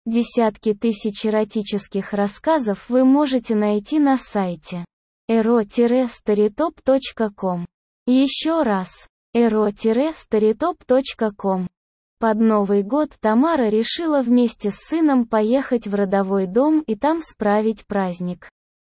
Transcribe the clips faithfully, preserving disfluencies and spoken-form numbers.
Десятки тысяч эротических рассказов вы можете найти на сайте эро старитоп точка ком. Еще раз, эро старитоп точка ком. Под Новый год Тамара решила вместе с сыном поехать в родовой дом и там справить праздник.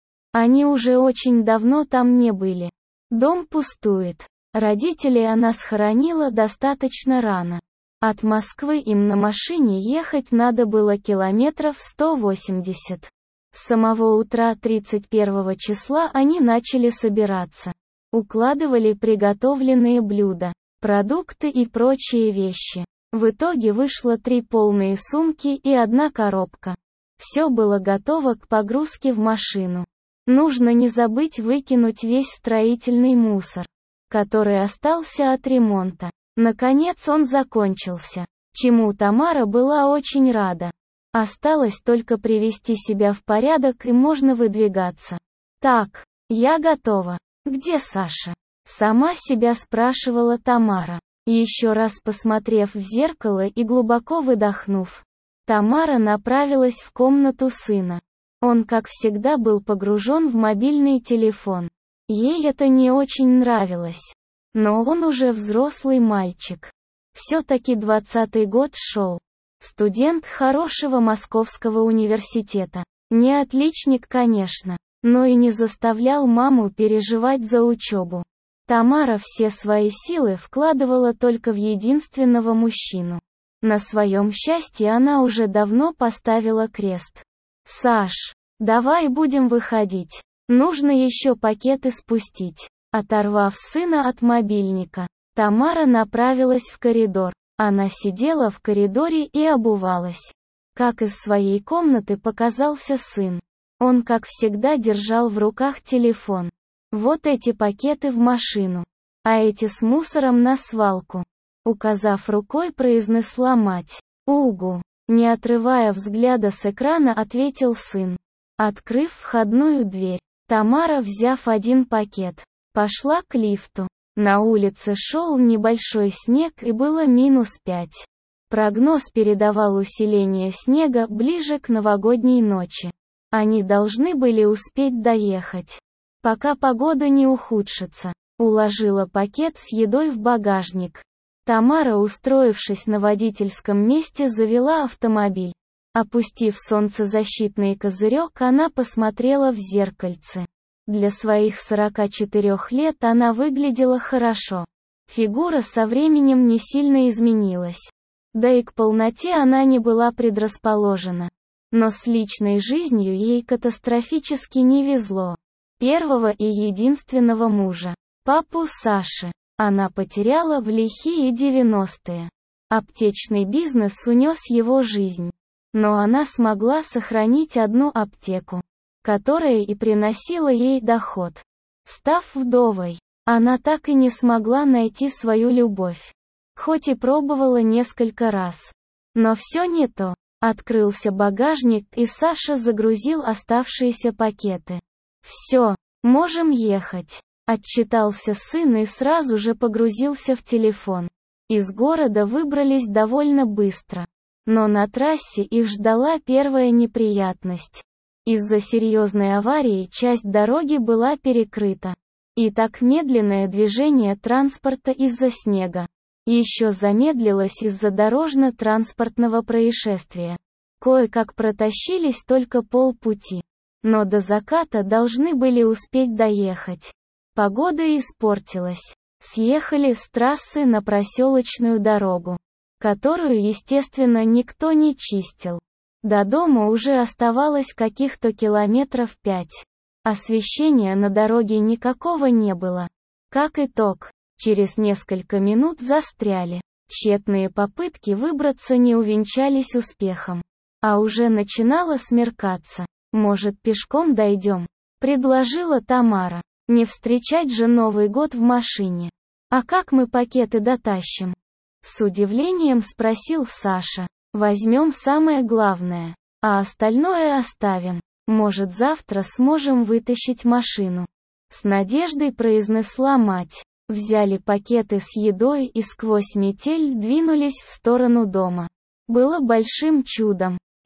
Они уже очень давно там не были. Дом пустует. Родителей она схоронила достаточно рано. От Москвы им на машине ехать надо было километров сто восемьдесят. С самого утра тридцать первого числа они начали собираться. Укладывали приготовленные блюда, продукты и прочие вещи. В итоге вышло три полные сумки и одна коробка. Все было готово к погрузке в машину. Нужно не забыть выкинуть весь строительный мусор, который остался от ремонта. Наконец он закончился, чему Тамара была очень рада. Осталось только привести себя в порядок и можно выдвигаться. Так, я готова. Где Саша? Сама себя спрашивала Тамара. Еще раз посмотрев в зеркало и глубоко выдохнув, Тамара направилась в комнату сына. Он, как всегда, был погружен в мобильный телефон. Ей это не очень нравилось. Но он уже взрослый мальчик. Все-таки двадцатый год шел. Студент хорошего Московского университета. Не отличник, конечно, но и не заставлял маму переживать за учебу. Тамара все свои силы вкладывала только в единственного мужчину. На своем счастье она уже давно поставила крест. «Саш, давай будем выходить. Нужно еще пакеты спустить». Оторвав сына от мобильника, Тамара направилась в коридор. Она сидела в коридоре и обувалась. Как из своей комнаты показался сын. Он, как всегда, держал в руках телефон. «Вот эти пакеты в машину, а эти с мусором на свалку», указав рукой, произнесла мать. «Угу», не отрывая взгляда с экрана, ответил сын. Открыв входную дверь, Тамара, взяв один пакет, пошла к лифту. На улице шел небольшой снег и было минус пять. Прогноз передавал усиление снега ближе к новогодней ночи. Они должны были успеть доехать, пока погода не ухудшится. Уложила пакет с едой в багажник. Тамара, устроившись на водительском месте, завела автомобиль. Опустив солнцезащитный козырек, она посмотрела в зеркальце. Для своих сорока четырёх лет она выглядела хорошо. Фигура со временем не сильно изменилась. Да и к полноте она не была предрасположена. Но с личной жизнью ей катастрофически не везло. Первого и единственного мужа, папу Саши, она потеряла в лихие девяностые. Аптечный бизнес унес его жизнь. Но она смогла сохранить одну аптеку, которая и приносила ей доход. Став вдовой, она так и не смогла найти свою любовь. Хоть и пробовала несколько раз. Но все не то. Открылся багажник, и Саша загрузил оставшиеся пакеты. «Все, можем ехать», — отчитался сын и сразу же погрузился в телефон. Из города выбрались довольно быстро. Но на трассе их ждала первая неприятность. Из-за серьезной аварии часть дороги была перекрыта. И так медленное движение транспорта из-за снега еще замедлилось из-за дорожно-транспортного происшествия. Кое-как протащились только полпути. Но до заката должны были успеть доехать. Погода испортилась. Съехали с трассы на проселочную дорогу, которую, естественно, никто не чистил. До дома уже оставалось каких-то километров пять. Освещения на дороге никакого не было. Как итог, через несколько минут застряли. Тщетные попытки выбраться не увенчались успехом. А уже начинало смеркаться. «Может, пешком дойдем?» — предложила Тамара. «Не встречать же Новый год в машине. А как мы пакеты дотащим?» С удивлением спросил Саша. «Возьмем самое главное, а остальное оставим. Может, завтра сможем вытащить машину?» С надеждой произнесла мать. Взяли пакеты с едой и сквозь метель двинулись в сторону дома. Было большим чудом,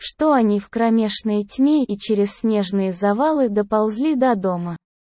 что они в кромешной тьме и через снежные завалы доползли до дома.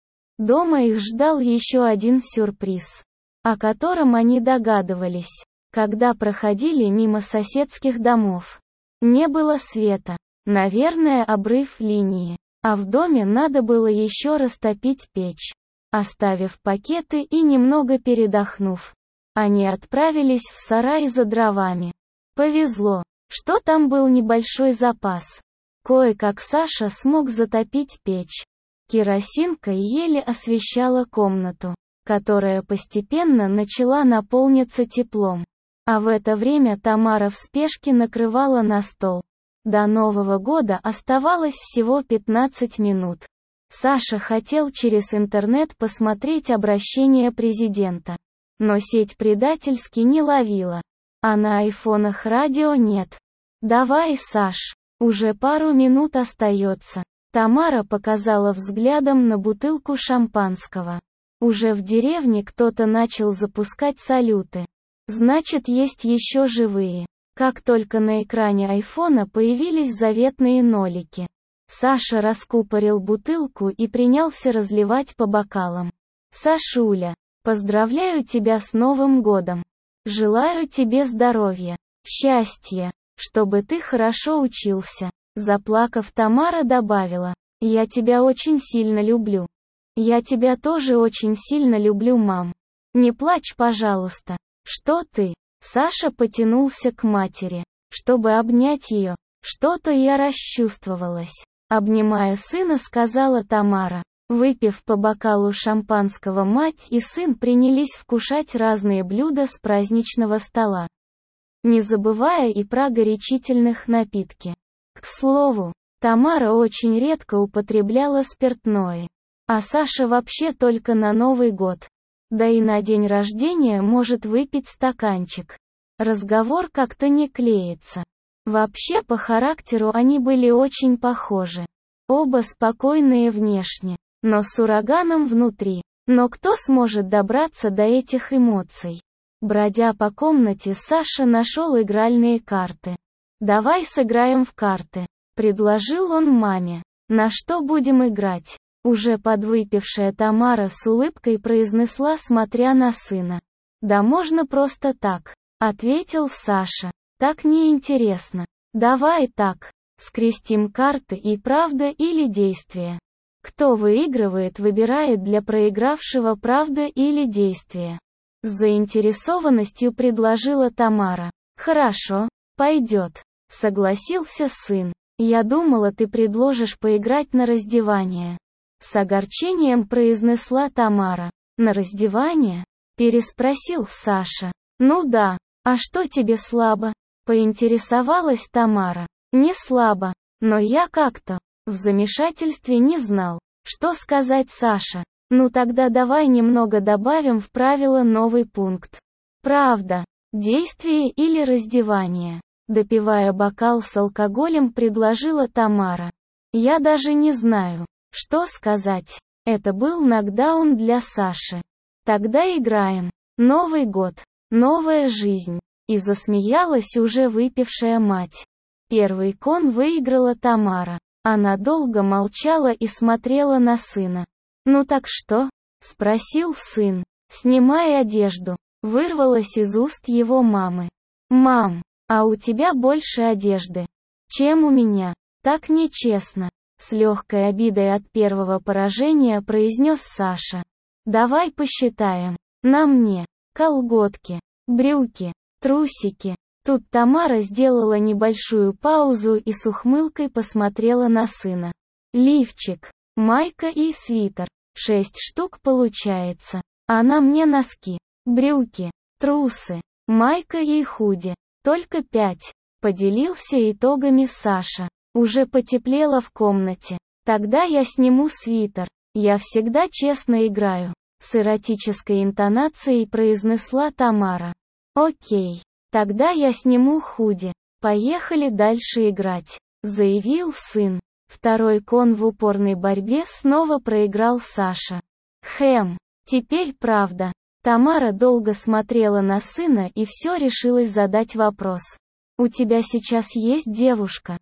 Дома их ждал еще один сюрприз, о котором они догадывались, когда проходили мимо соседских домов. Не было света, наверное, обрыв линии, а в доме надо было еще растопить печь. Оставив пакеты и немного передохнув, они отправились в сарай за дровами. Повезло, что там был небольшой запас. Кое-как Саша смог затопить печь. Керосинка еле освещала комнату, которая постепенно начала наполниться теплом. А в это время Тамара в спешке накрывала на стол. До Нового года оставалось всего пятнадцать минут. Саша хотел через интернет посмотреть обращение президента. Но сеть предательски не ловила. А на айфонах радио нет. «Давай, Саш, уже пару минут остается». Тамара показала взглядом на бутылку шампанского. Уже в деревне кто-то начал запускать салюты. Значит, есть еще живые. Как только на экране айфона появились заветные нолики, Саша раскупорил бутылку и принялся разливать по бокалам. «Сашуля, поздравляю тебя с Новым годом. Желаю тебе здоровья, счастья, чтобы ты хорошо учился». Заплакав, Тамара добавила: «Я тебя очень сильно люблю». «Я тебя тоже очень сильно люблю, мам. Не плачь, пожалуйста». «Что ты?» Саша потянулся к матери, чтобы обнять ее. «Что-то я расчувствовалась», — обнимая сына, сказала Тамара. Выпив по бокалу шампанского, мать и сын принялись вкушать разные блюда с праздничного стола, не забывая и про горячительных напитки. К слову, Тамара очень редко употребляла спиртное, а Саша вообще только на Новый год. Да и на день рождения может выпить стаканчик. Разговор как-то не клеится. Вообще по характеру они были очень похожи. Оба спокойные внешне, но с ураганом внутри. Но кто сможет добраться до этих эмоций? Бродя по комнате, Саша нашел игральные карты. «Давай сыграем в карты», — предложил он маме. «На что будем играть?» Уже подвыпившая Тамара с улыбкой произнесла, смотря на сына. «Да можно просто так», — ответил Саша. «Так неинтересно. Давай так. Скрестим карты и правда или действие. Кто выигрывает, выбирает для проигравшего правда или действие». С заинтересованностью предложила Тамара. «Хорошо, пойдет», — согласился сын. «Я думала, ты предложишь поиграть на раздевание». С огорчением произнесла Тамара. «На раздевание?» — переспросил Саша. «Ну да, а что тебе слабо?» — поинтересовалась Тамара. «Не слабо, но я как-то в замешательстве не знал, что сказать Саша. Ну тогда давай немного добавим в правило новый пункт. Правда, действие или раздевание?» Допивая бокал с алкоголем, предложила Тамара. «Я даже не знаю, что сказать». Это был нокдаун для Саши. «Тогда играем. Новый год, новая жизнь». И засмеялась уже выпившая мать. Первый кон выиграла Тамара. Она долго молчала и смотрела на сына. «Ну так что?» — спросил сын. «Снимай одежду», — вырвалось из уст его мамы. «Мам, а у тебя больше одежды, чем у меня. Так нечестно», — с легкой обидой от первого поражения произнес Саша. «Давай посчитаем. На мне колготки, брюки, трусики». Тут Тамара сделала небольшую паузу и с ухмылкой посмотрела на сына. «Лифчик, майка и свитер. Шесть штук получается. А на мне носки, брюки, трусы, майка и худи. Только пять», — поделился итогами Саша. Уже потеплело в комнате. «Тогда я сниму свитер. Я всегда честно играю», — с эротической интонацией произнесла Тамара. «Окей, тогда я сниму худи. Поехали дальше играть», — заявил сын. Второй кон в упорной борьбе снова проиграл Саша. «Хэм, теперь правда». Тамара долго смотрела на сына и все решилась задать вопрос. «У тебя сейчас есть девушка?»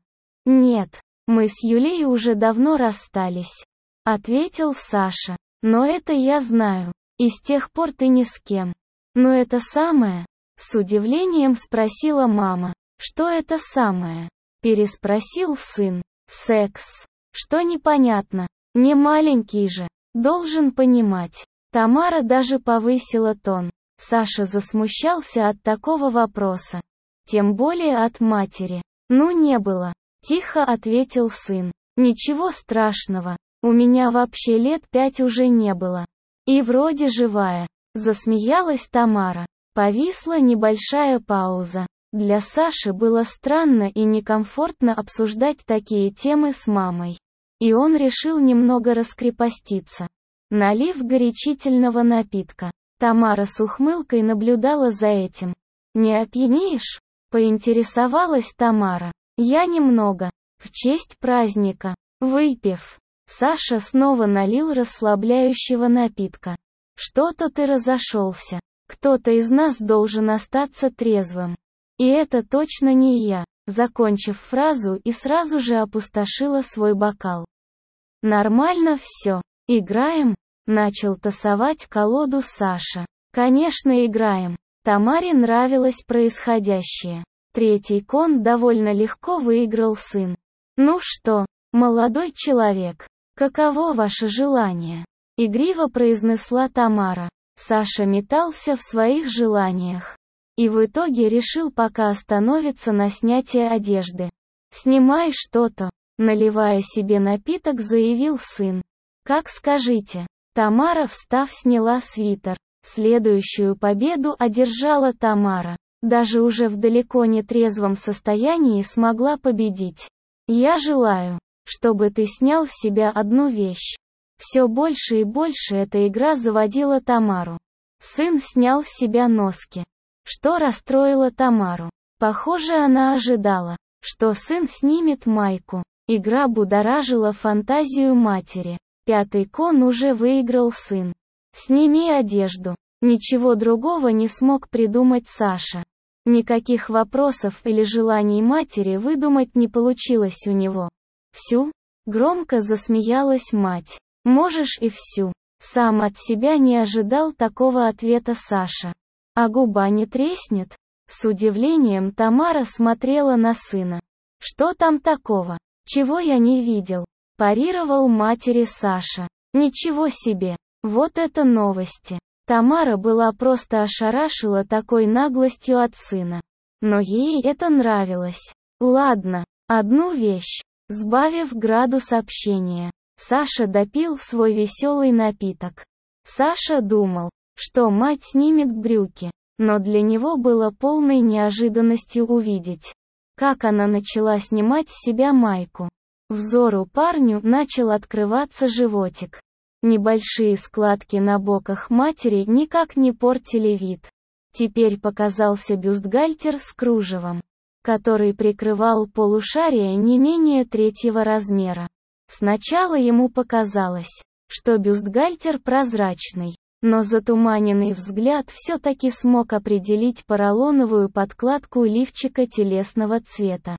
Нет, мы с Юлей уже давно расстались, ответил Саша. Но это я знаю, и с тех пор ты ни с кем. Но это самое? С удивлением спросила мама. Что это самое? Переспросил сын. Секс. Что непонятно? Не маленький же. Должен понимать. Тамара даже повысила тон. Саша засмущался от такого вопроса. Тем более от матери. Ну не было. Тихо ответил сын. Ничего страшного. У меня вообще лет пять уже не было. И вроде живая. Засмеялась Тамара. Повисла небольшая пауза. Для Саши было странно и некомфортно обсуждать такие темы с мамой. И он решил немного раскрепоститься. Налив горячительного напитка. Тамара с ухмылкой наблюдала за этим. «Не опьянеешь?» — поинтересовалась Тамара. «Я немного. В честь праздника». Выпив, Саша снова налил расслабляющего напитка. «Что-то ты разошелся. Кто-то из нас должен остаться трезвым. И это точно не я», закончив фразу и сразу же опустошила свой бокал. «Нормально все. Играем?» Начал тасовать колоду Саша. «Конечно играем». Тамаре нравилось происходящее. Третий кон довольно легко выиграл сын. «Ну что, молодой человек, каково ваше желание?» Игриво произнесла Тамара. Саша метался в своих желаниях. И в итоге решил пока остановиться на снятии одежды. «Снимай что-то», наливая себе напиток, заявил сын. «Как скажите». Тамара, встав, сняла свитер. Следующую победу одержала Тамара. Даже уже в далеко не трезвом состоянии смогла победить. «Я желаю, чтобы ты снял с себя одну вещь». Все больше и больше эта игра заводила Тамару. Сын снял с себя носки. Что расстроило Тамару? Похоже, она ожидала, что сын снимет майку. Игра будоражила фантазию матери. Пятый кон уже выиграл сын. «Сними одежду». Ничего другого не смог придумать Саша. Никаких вопросов или желаний матери выдумать не получилось у него. «Всю?» — громко засмеялась мать. «Можешь и всю». Сам от себя не ожидал такого ответа Саша. «А губа не треснет?» С удивлением Тамара смотрела на сына. «Что там такого? Чего я не видел?» Парировал матери Саша. «Ничего себе! Вот это новости!» Тамара была просто ошарашила такой наглостью от сына. Но ей это нравилось. «Ладно, одну вещь». Сбавив градус общения, Саша допил свой веселый напиток. Саша думал, что мать снимет брюки, но для него было полной неожиданностью увидеть, как она начала снимать с себя майку. Взору парню начал открываться животик. Небольшие складки на боках матери никак не портили вид. Теперь показался бюстгальтер с кружевом, который прикрывал полушарие не менее третьего размера. Сначала ему показалось, что бюстгальтер прозрачный, но затуманенный взгляд все-таки смог определить поролоновую подкладку лифчика телесного цвета.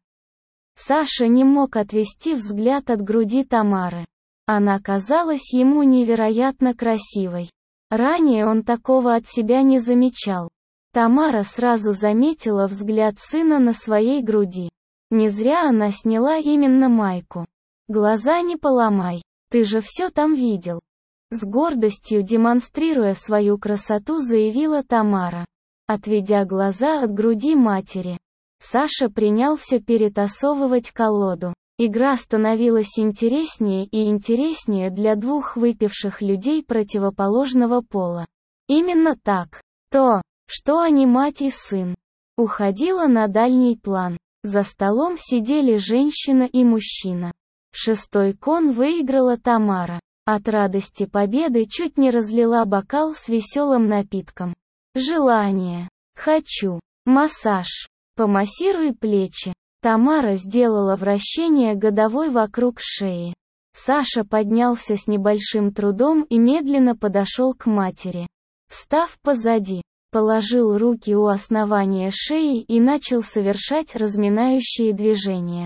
Саша не мог отвести взгляд от груди Тамары. Она казалась ему невероятно красивой. Ранее он такого от себя не замечал. Тамара сразу заметила взгляд сына на своей груди. Не зря она сняла именно майку. «Глаза не поломай, ты же все там видел». С гордостью демонстрируя свою красоту, заявила Тамара, отведя глаза от груди матери. Саша принялся перетасовывать колоду. Игра становилась интереснее и интереснее для двух выпивших людей противоположного пола. Именно так. То, что они мать и сын, уходило на дальний план. За столом сидели женщина и мужчина. Шестой кон выиграла Тамара. От радости победы чуть не разлила бокал с веселым напитком. «Желание. Хочу. Массаж. Помассируй плечи». Тамара сделала вращение годовой вокруг шеи. Саша поднялся с небольшим трудом и медленно подошел к матери. Встав позади, положил руки у основания шеи и начал совершать разминающие движения.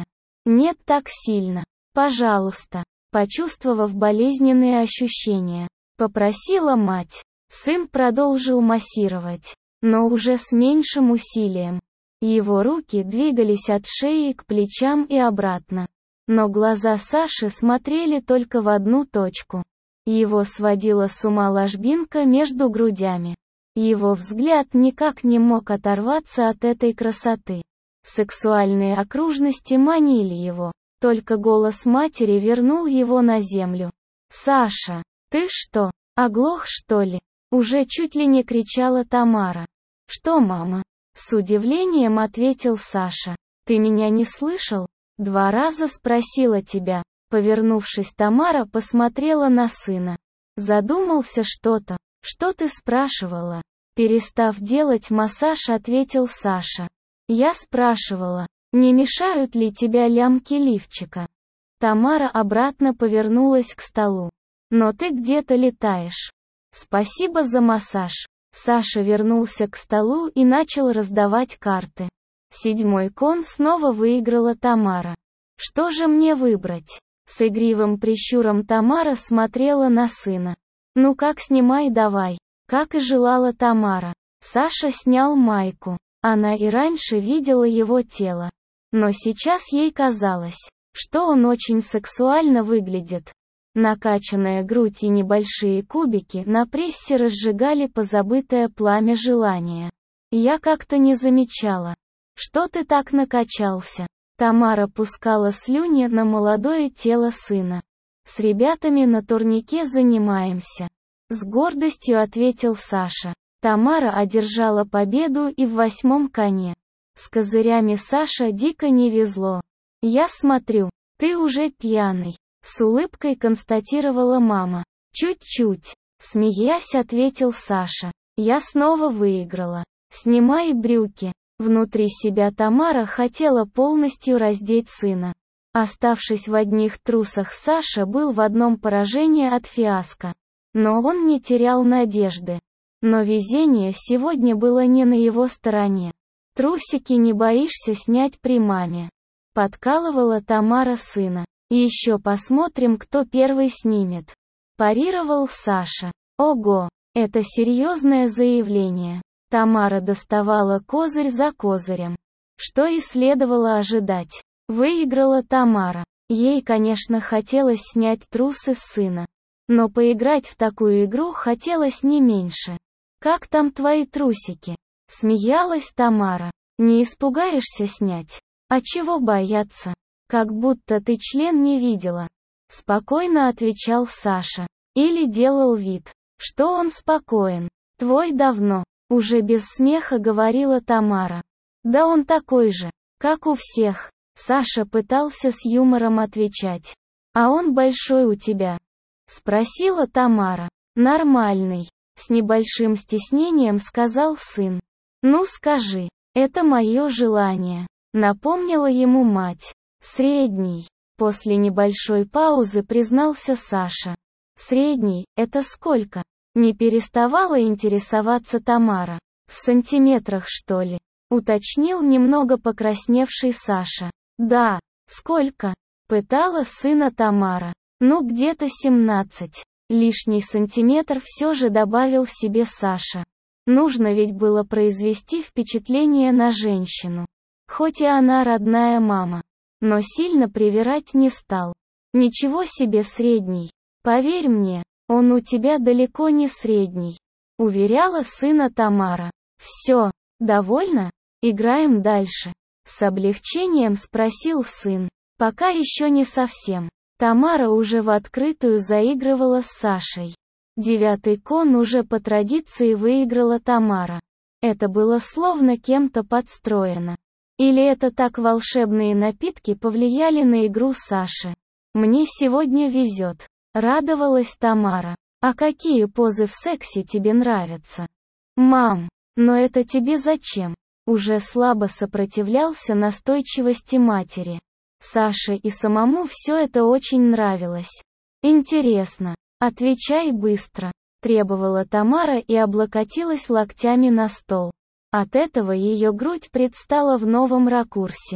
Нет, так сильно. Пожалуйста. Почувствовав болезненные ощущения, попросила мать. Сын продолжил массировать, но уже с меньшим усилием. Его руки двигались от шеи к плечам и обратно. Но глаза Саши смотрели только в одну точку. Его сводила с ума ложбинка между грудями. Его взгляд никак не мог оторваться от этой красоты. Сексуальные окружности манили его, только голос матери вернул его на землю. «Саша, ты что, оглох что ли?» Уже чуть ли не кричала Тамара. «Что, мама?» С удивлением ответил Саша. «Ты меня не слышал? Два раза спросила тебя». Повернувшись, Тамара посмотрела на сына. Задумался что-то. «Что ты спрашивала?» Перестав делать массаж, ответил Саша. «Я спрашивала, не мешают ли тебя лямки лифчика?» Тамара обратно повернулась к столу. «Но ты где-то летаешь. Спасибо за массаж». Саша вернулся к столу и начал раздавать карты. Седьмой кон снова выиграла Тамара. «Что же мне выбрать?» С игривым прищуром Тамара смотрела на сына. «Ну как, снимай давай». Как и желала Тамара. Саша снял майку. Она и раньше видела его тело. Но сейчас ей казалось, что он очень сексуально выглядит. Накачанная грудь и небольшие кубики на прессе разжигали позабытое пламя желания. «Я как-то не замечала. Что ты так накачался?» Тамара пускала слюни на молодое тело сына. «С ребятами на турнике занимаемся». С гордостью ответил Саша. Тамара одержала победу и в восьмом коне. С козырями Саше дико не везло. «Я смотрю, ты уже пьяный», — с улыбкой констатировала мама. «Чуть-чуть», — смеясь ответил Саша. «Я снова выиграла. Снимай брюки». Внутри себя Тамара хотела полностью раздеть сына. Оставшись в одних трусах, Саша был в одном поражении от фиаско. Но он не терял надежды. Но везение сегодня было не на его стороне. «Трусики не боишься снять при маме?» Подкалывала Тамара сына. «Еще посмотрим, кто первый снимет», парировал Саша. Ого, это серьезное заявление. Тамара доставала козырь за козырем. Что и следовало ожидать. Выиграла Тамара. Ей, конечно, хотелось снять трусы с сына. Но поиграть в такую игру хотелось не меньше. «Как там твои трусики?» Смеялась Тамара. «Не испугаешься снять? А чего бояться? Как будто ты член не видела». Спокойно отвечал Саша. Или делал вид, что он спокоен. «Твой давно». Уже без смеха говорила Тамара. «Да он такой же, как у всех». Саша пытался с юмором отвечать. «А он большой у тебя?» Спросила Тамара. «Нормальный», с небольшим стеснением сказал сын. «Ну скажи, это мое желание», напомнила ему мать. «Средний», после небольшой паузы признался Саша. «Средний, это сколько?» Не переставала интересоваться Тамара. «В сантиметрах, что ли?» Уточнил немного покрасневший Саша. «Да, сколько?» Пытала сына Тамара. «Ну где-то семнадцать». Лишний сантиметр все же добавил себе Саша. Нужно ведь было произвести впечатление на женщину. Хоть и она родная мама. Но сильно привирать не стал. «Ничего себе средний. Поверь мне, он у тебя далеко не средний», уверяла сына Тамара. «Все, довольно? Играем дальше?» С облегчением спросил сын. «Пока еще не совсем». Тамара уже в открытую заигрывала с Сашей. Девятый кон уже по традиции выиграла Тамара. Это было словно кем-то подстроено. Или это так волшебные напитки повлияли на игру Саши? «Мне сегодня везет», радовалась Тамара. «А какие позы в сексе тебе нравятся?» «Мам, но это тебе зачем?» Уже слабо сопротивлялся настойчивости матери. Саше и самому все это очень нравилось. «Интересно, отвечай быстро», требовала Тамара и облокотилась локтями на стол. От этого ее грудь предстала в новом ракурсе.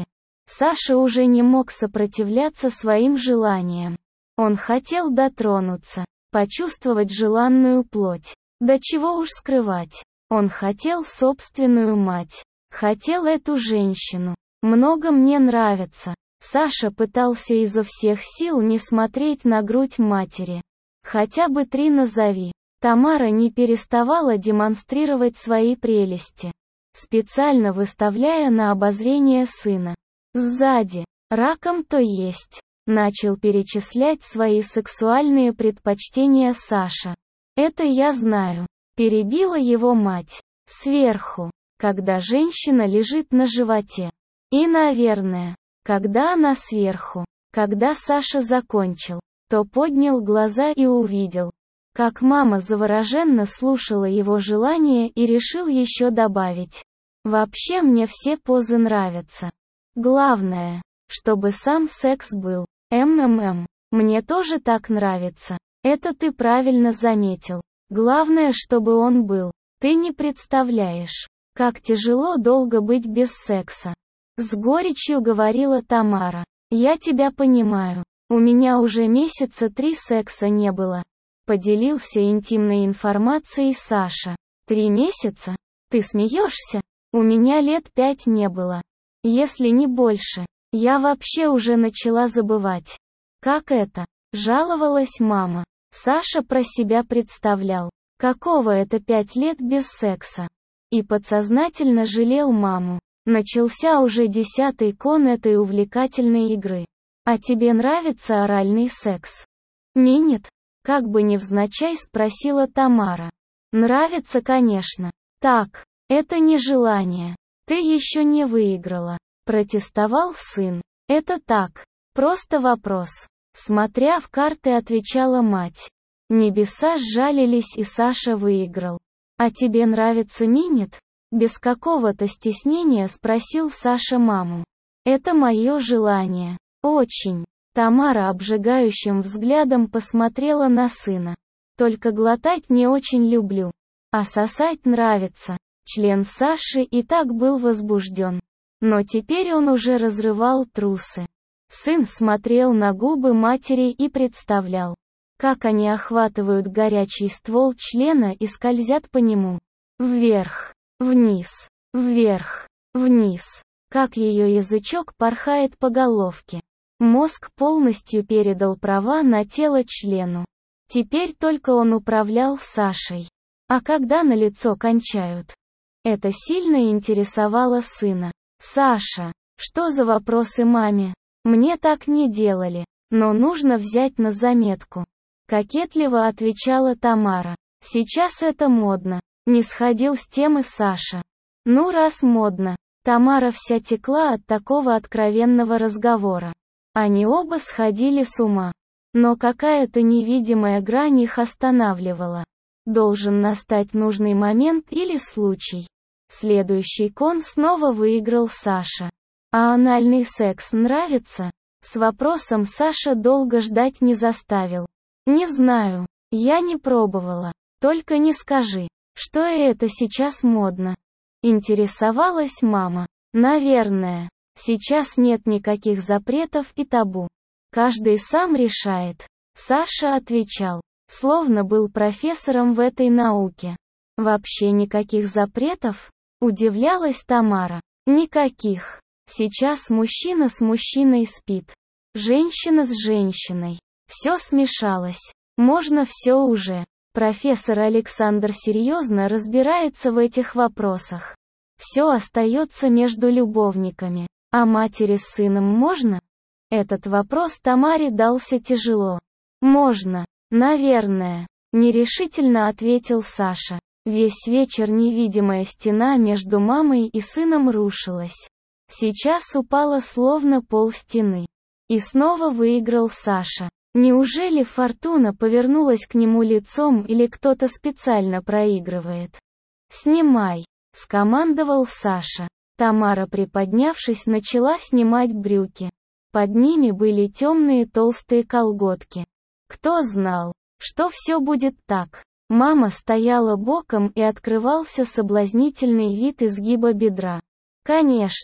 Саша уже не мог сопротивляться своим желаниям. Он хотел дотронуться, почувствовать желанную плоть. Да чего уж скрывать. Он хотел собственную мать. Хотел эту женщину. Много мне нравится. Саша пытался изо всех сил не смотреть на грудь матери. Хотя бы три назови. Тамара не переставала демонстрировать свои прелести, специально выставляя на обозрение сына. Сзади. Раком то есть. Начал перечислять свои сексуальные предпочтения Саша. Это я знаю. Перебила его мать. Сверху. Когда женщина лежит на животе. И, наверное, когда она сверху. Когда Саша закончил, то поднял глаза и увидел, как мама завороженно слушала его желание и решил еще добавить. Вообще мне все позы нравятся. Главное, чтобы сам секс был. МММ. Мне тоже так нравится. Это ты правильно заметил. Главное, чтобы он был. Ты не представляешь, как тяжело долго быть без секса. С горечью говорила Тамара. Я тебя понимаю. У меня уже месяца три секса не было. Поделился интимной информацией Саша. Три месяца? Ты смеешься? У меня лет пять не было. Если не больше. Я вообще уже начала забывать. Как это? Жаловалась мама. Саша про себя представлял, каково это пять лет без секса. И подсознательно жалел маму. Начался уже десятый кон этой увлекательной игры. А тебе нравится оральный секс? Минет? Как бы невзначай спросила Тамара. Нравится, конечно. Так, это не желание. Ты еще не выиграла. Протестовал сын. Это так. Просто вопрос. Смотря в карты, отвечала мать. Небеса сжалились, и Саша выиграл. А тебе нравится минет? Без какого-то стеснения спросил Саша маму. Это мое желание. Очень. Тамара обжигающим взглядом посмотрела на сына. Только глотать не очень люблю. А сосать нравится. Член Саши и так был возбужден. Но теперь он уже разрывал трусы. Сын смотрел на губы матери и представлял, как они охватывают горячий ствол члена и скользят по нему. Вверх, вниз, вверх, вниз. Как ее язычок порхает по головке. Мозг полностью передал права на тело члену. Теперь только он управлял Сашей. А когда на лицо кончают? Это сильно интересовало сына. Саша, что за вопросы маме? Мне так не делали, но нужно взять на заметку. Кокетливо отвечала Тамара. Сейчас это модно. Не сходил с темы Саша. Ну раз модно. Тамара вся текла от такого откровенного разговора. Они оба сходили с ума. Но какая-то невидимая грань их останавливала. Должен настать нужный момент или случай. Следующий кон снова выиграл Саша. А анальный секс нравится? С вопросом Саша долго ждать не заставил. Не знаю. Я не пробовала. Только не скажи, что это сейчас модно. Интересовалась мама. Наверное. Сейчас нет никаких запретов и табу. Каждый сам решает. Саша отвечал, словно был профессором в этой науке. Вообще никаких запретов? Удивлялась Тамара. Никаких. Сейчас мужчина с мужчиной спит. Женщина с женщиной. Все смешалось. Можно все уже. Профессор Александр серьезно разбирается в этих вопросах. Все остается между любовниками. А матери с сыном можно? Этот вопрос Тамаре дался тяжело. Можно. Наверное. Нерешительно ответил Саша. Весь вечер невидимая стена между мамой и сыном рушилась. Сейчас упала словно полстены. И снова выиграл Саша. Неужели фортуна повернулась к нему лицом или кто-то специально проигрывает? «Снимай», — скомандовал Саша. Тамара, приподнявшись, начала снимать брюки. Под ними были темные толстые колготки. Кто знал, что все будет так? Мама стояла боком и открывался соблазнительный вид изгиба бедра. Конечно,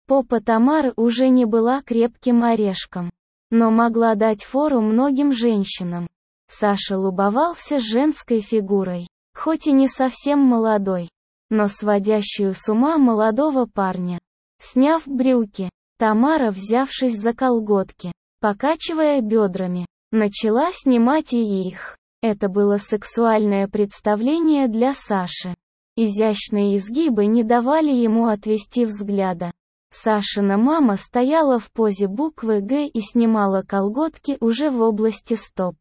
Попа Тамары уже не была крепким орешком, но могла дать фору многим женщинам. Саша любовался женской фигурой, хоть и не совсем молодой, но сводящую с ума молодого парня. Сняв брюки, Тамара, взявшись за колготки, покачивая бедрами, начала снимать и их. Это было сексуальное представление для Саши. Изящные изгибы не давали ему отвести взгляда. Сашина мама стояла в позе буквы «Г» и снимала колготки уже в области стоп.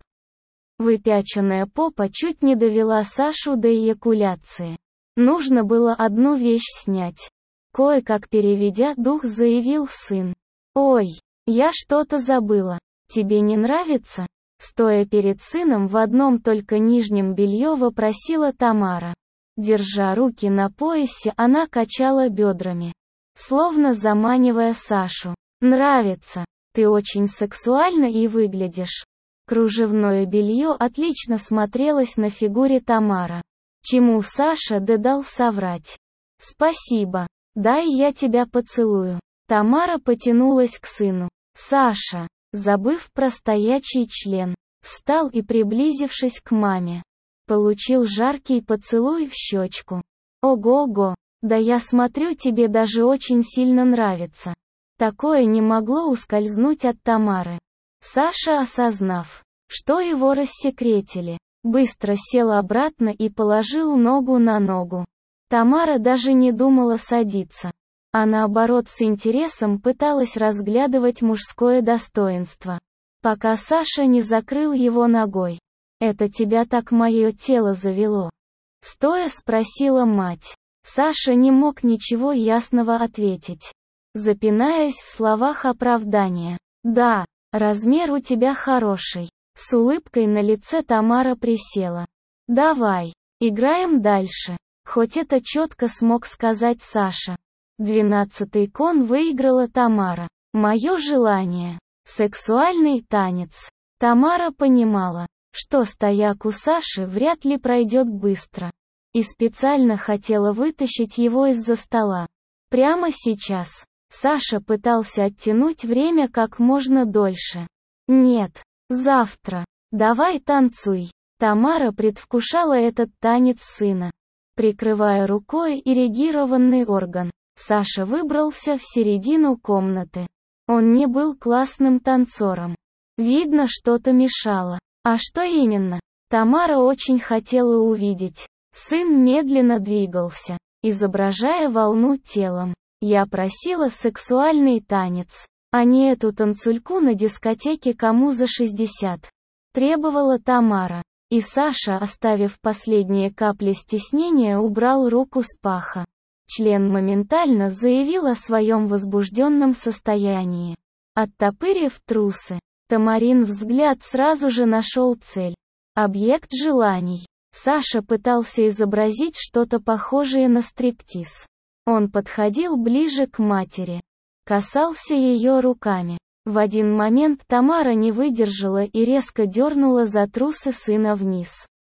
Выпяченная попа чуть не довела Сашу до эякуляции. Нужно было одну вещь снять. Кое-как переведя дух, заявил сын. «Ой, я что-то забыла. Тебе не нравится?» Стоя перед сыном в одном только нижнем белье, вопросила Тамара. Держа руки на поясе, она качала бедрами, словно заманивая Сашу. «Нравится. Ты очень сексуально и выглядишь». Кружевное белье отлично смотрелось на фигуре Тамара. Чему Саша дал соврать. «Спасибо. Дай я тебя поцелую». Тамара потянулась к сыну. Саша, забыв про стоячий член, встал и, приблизившись к маме, получил жаркий поцелуй в щечку. «Ого-го, да я смотрю, тебе даже очень сильно нравится». Такое не могло ускользнуть от Тамары. Саша, осознав, что его рассекретили, быстро сел обратно и положил ногу на ногу. Тамара даже не думала садиться, а наоборот с интересом пыталась разглядывать мужское достоинство, пока Саша не закрыл его ногой. «Это тебя так мое тело завело?» Стоя спросила мать. Саша не мог ничего ясного ответить, запинаясь в словах оправдания. «Да, размер у тебя хороший». С улыбкой на лице Тамара присела. «Давай, играем дальше». Хоть это четко смог сказать Саша. Двенадцатый кон выиграла Тамара. «Мое желание». Сексуальный танец. Тамара понимала, что стояк у Саши вряд ли пройдет быстро, и специально хотела вытащить его из-за стола. Прямо сейчас. Саша пытался оттянуть время как можно дольше. «Нет, завтра. Давай танцуй». Тамара предвкушала этот танец сына. Прикрывая рукой эрегированный орган, Саша выбрался в середину комнаты. Он не был классным танцором. Видно, что-то мешало. А что именно? Тамара очень хотела увидеть. Сын медленно двигался, изображая волну телом. «Я просила сексуальный танец, а не эту танцульку на дискотеке кому за шестьдесят», требовала Тамара. И Саша, оставив последние капли стеснения, убрал руку с паха. Член моментально заявил о своем возбужденном состоянии. Оттопырив трусы, Тамарин взгляд сразу же нашел цель. Объект желаний. Саша пытался изобразить что-то похожее на стриптиз. Он подходил ближе к матери, касался ее руками. В один момент Тамара не выдержала и резко дернула за трусы сына вниз.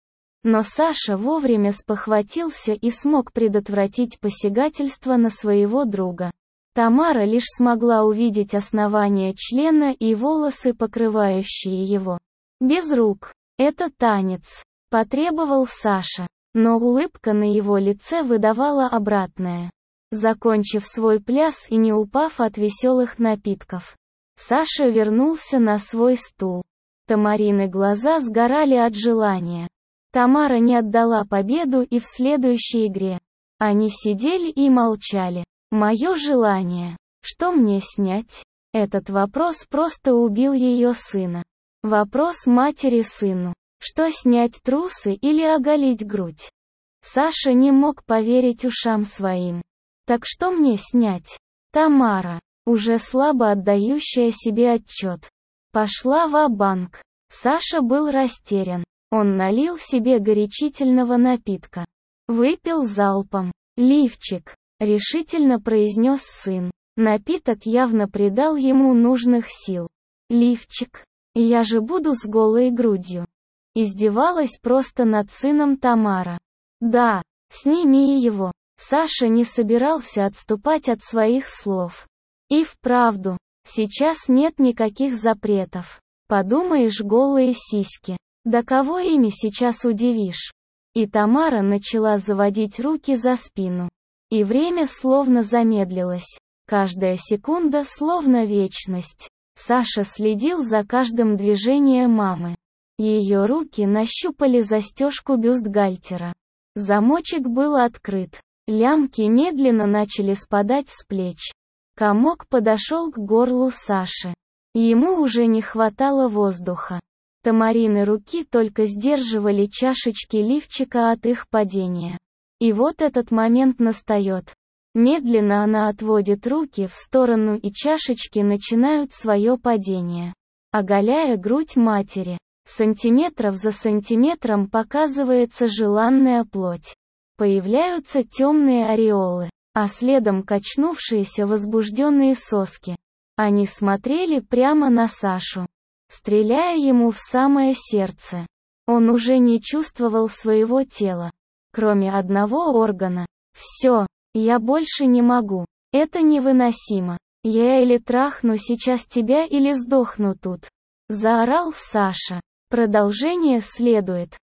Но Саша вовремя спохватился и смог предотвратить посягательство на своего друга. Тамара лишь смогла увидеть основание члена и волосы, покрывающие его. «Без рук. Это танец», — потребовал Саша, но улыбка на его лице выдавала обратное. Закончив свой пляс и не упав от веселых напитков, Саша вернулся на свой стул. Тамарины глаза сгорали от желания. Тамара не отдала победу и в следующей игре. Они сидели и молчали. «Мое желание. Что мне снять?» Этот вопрос просто убил ее сына. Вопрос матери сыну. Что снять, трусы или оголить грудь? Саша не мог поверить ушам своим. «Так что мне снять?» Тамара, уже слабо отдающая себе отчет, пошла ва-банк. Саша был растерян. Он налил себе горячительного напитка. Выпил залпом. «Лифчик», — решительно произнес сын. Напиток явно придал ему нужных сил. «Лифчик? Я же буду с голой грудью». Издевалась просто над сыном Тамара. «Да, сними его». Саша не собирался отступать от своих слов. И вправду, сейчас нет никаких запретов. Подумаешь, голые сиськи. Да кого ими сейчас удивишь? И Тамара начала заводить руки за спину. И время словно замедлилось. Каждая секунда словно вечность. Саша следил за каждым движением мамы. Ее руки нащупали застежку бюстгальтера. Замочек был открыт. Лямки медленно начали спадать с плеч. Комок подошел к горлу Саши. Ему уже не хватало воздуха. Тамарины руки только сдерживали чашечки лифчика от их падения. И вот этот момент настает. Медленно она отводит руки в сторону, и чашечки начинают свое падение, оголяя грудь матери. Сантиметров за сантиметром показывается желанная плоть. Появляются темные ореолы, а следом качнувшиеся возбужденные соски. Они смотрели прямо на Сашу, стреляя ему в самое сердце. Он уже не чувствовал своего тела, кроме одного органа. «Все, я больше не могу. Это невыносимо. Я или трахну сейчас тебя, или сдохну тут», — заорал Саша. Продолжение следует.